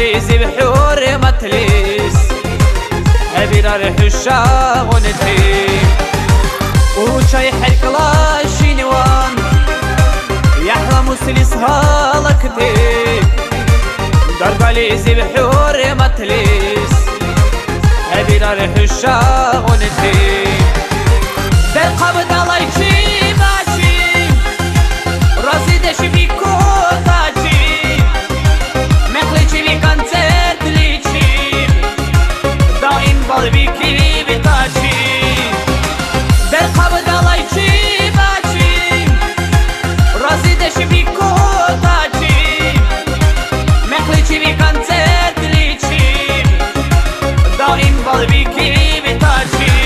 ليزي بحور متليس هبير الحشا غنتي وشاي حرك لا شينوان يحلم سليس هالكتي درب ليزي بحور متليس هبير الحشا غنتي بالقبض الله يجي ماشي راسي دشي بيكو تاجي مخليجي لي كونسرت ليجي دائم بالبيكي بتاجي بالقبض الله يجي ماشي راسي دشي بيكو تاجي مخليجي لي كونسرت ليجي دائم بالبيكي بتاجي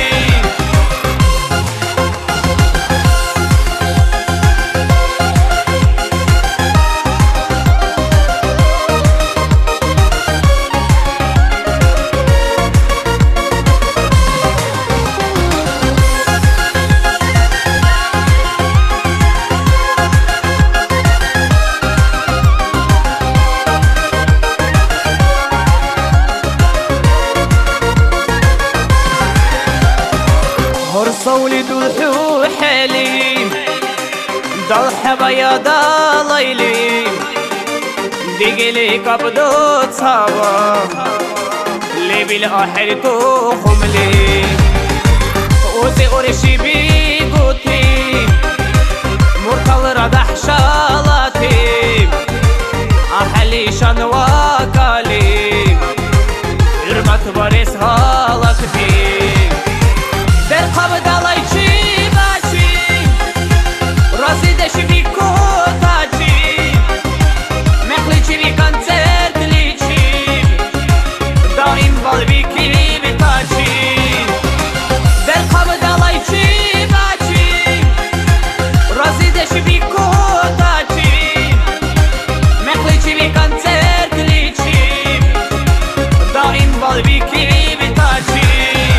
صولي دلحو حليم ضلح بياض ليلي ديجلي قبضو تصابا لي بالآخر تخملي وزي أورشي بيقوتي مرتل ردح شالاتي أحلي شنواكالي إرمت باريس هالكتي بالقبض الله يجي ماشي راسي دشي بيكو تاجي مخليجي لي كونسرت ليجي دائم بالبيكي بتاجي بالقبض الله يجي ماشي راسي دشي بيكو تاجي مخليجي لي كونسرت ليجي دائم بالبيكي بتاجي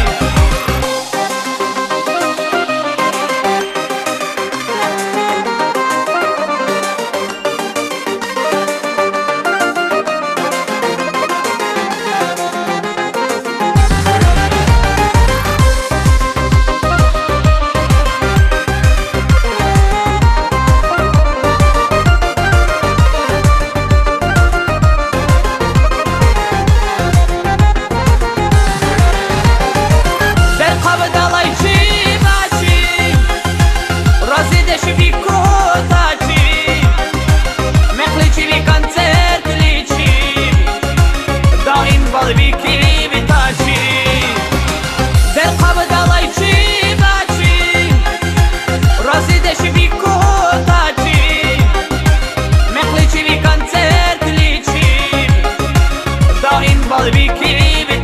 بالبيكي بتاجي بالقبض الله يجي ماشي راسي دشي بيكو تاجي مخليجي لي كونسرت ليجي دائم بالبيكي